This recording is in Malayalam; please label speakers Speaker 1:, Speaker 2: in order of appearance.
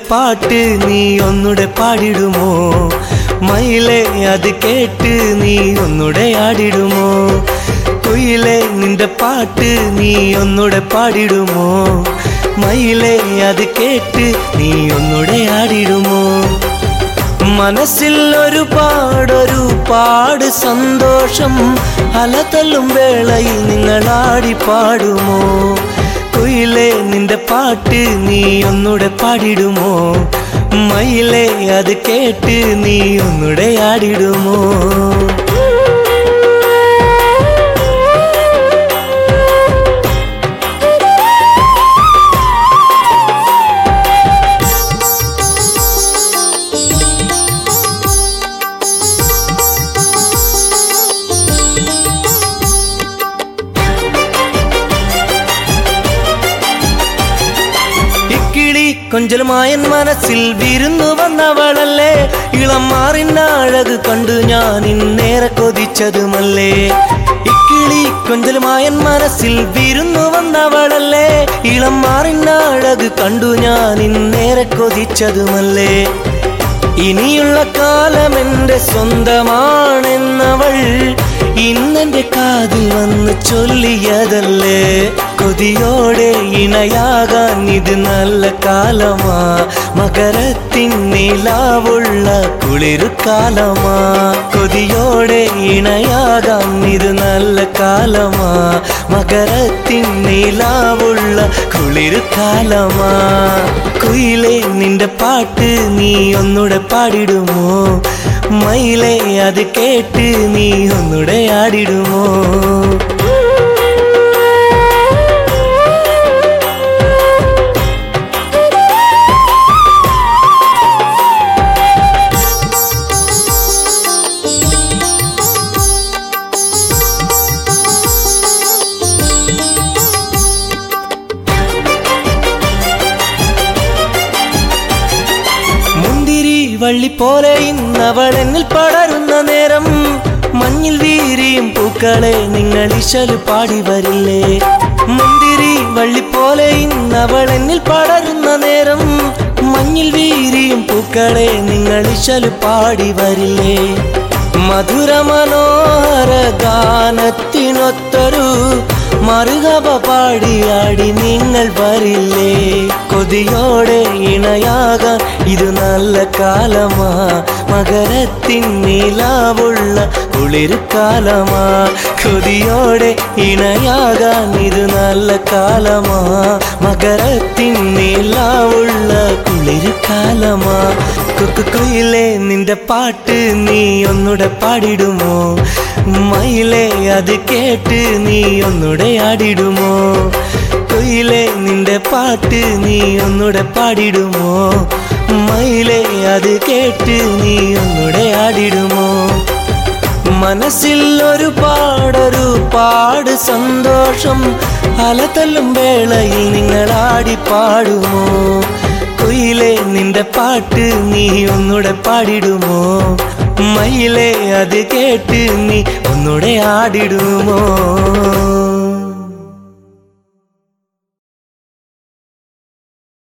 Speaker 1: പാട്ട് നീ ഒന്നുടെ പാടിടുമോ? മയിലേ അത് കേട്ട് നീ ഒന്നുടെ ആടിടുമോ? കുയിലേ നിന്റെ പാട്ട് നീ ഒന്നുടെ പാടിടുമോ? മയിലേ അത് കേട്ട് നീ ഒന്നുടെ ആടിടുമോ? മനസ്സിൽ ഒരുപാട് സന്തോഷം അലതല്ലും വേളയിൽ നിങ്ങളാടി പാടുമോ? കുയിലേ നിന്റെ പാട്ട് നീ ഒന്നുടെ പാടിടുമോ? മയിലേ അത് കേട്ട് നീ ഒന്നുടെ ആടിടുമോ? കൊഞ്ചലുമായൻ മനസ്സിൽ വിരുന്നു വന്നവളല്ലേ, ഇളം മാറിന്ന അഴക് കണ്ടു ഞാൻ ഇന്നേറെ കൊതിച്ചതുമല്ലേ. ഇക്കിളി കൊഞ്ചലുമായൻ മനസ്സിൽ വിരുന്നു വന്നവളല്ലേ, ഇളം മാറിന്ന അഴക് കണ്ടു ഞാൻ ഇന്നേറെ കൊതിച്ചതുമല്ലേ. ഇനിയുള്ള കാലം എൻ്റെ സ്വന്തമാണെന്നവൾ ഇന്നെന്റെ കാതിൽ വന്ന് ചൊല്ലിയതല്ലേ. കൊതിയോടെ ഇണയാകാൻ ഇത് നല്ല കാലമാ, മകരത്തിൻ നിലാവുള്ള കുളിരു കാലമാ. കൊതിയോടെ ഇണയാകാൻ ഇത് നല്ല കാലമാ, മകരത്തിൻ നിലാവുള്ള കുളിരു കാലമാ. കുയിലേ നിന്റെ പാട്ട് നീ ഒന്നുടെ പാടിടുമോ? മയിലേ അത് കേട്ട് നീ ഒന്നുടെ ആടിടുമോ? വള്ളി പോലെ ഇന്നവളെന്നിൽ പടരുന്ന നേരം, മഞ്ഞിൽ വീരിയും പൂക്കളെ നിങ്ങൾ ഇശല് പാടി വരില്ലേ. മുന്തിരി വള്ളി പോലെ ഇന്നവളെന്നിൽ പടരുന്ന നേരം, മഞ്ഞിൽ വീരിയും പൂക്കളെ നിങ്ങൾ ഇശല് പാടി വരില്ലേ. മധുര മനോഹര ഗാനത്തിനൊത്തൊരു മറുകപ പാടിയാടി നിങ്ങൾ വരില്ലേ. കൊതിയോടെ ഇണയാകാൻ ഇത് നല്ല കാലമാ, മകരത്തിൻ നിലാവുള്ള കുളിരു കാലമാ. കൊതിയോടെ ഇണയാകാൻ ഇത് നല്ല കാലമാ, മകരത്തിൻ നിലാവുള്ള കുളിരു കാലമാ. കുയിലേ നിന്റെ പാട്ട് നീ ഒന്നുടെ പാടിടുമോ? മയിലേ അത് കേട്ട് നീ ഒന്നുടെ ആടിടുമോ? കുയിലേ നിന്റെ പാട്ട് നീ ഒന്നുടെ പാടിടുമോ? മയിലേ അത് കേട്ട് നീ ഒന്നുടെ ആടിടുമോ? മനസ്സിൽ ഒരുപാട് സന്തോഷം അലതല്ലും വേളയിൽ നിങ്ങളാടി പാടുമോ? കുയിലേ നിന്റെ പാട്ട് നീ ഒന്നുടെ പാടിടുമോ? മയിലേ അത് കേട്ട് നീ ഒന്നുടെ ആടിടുമോ?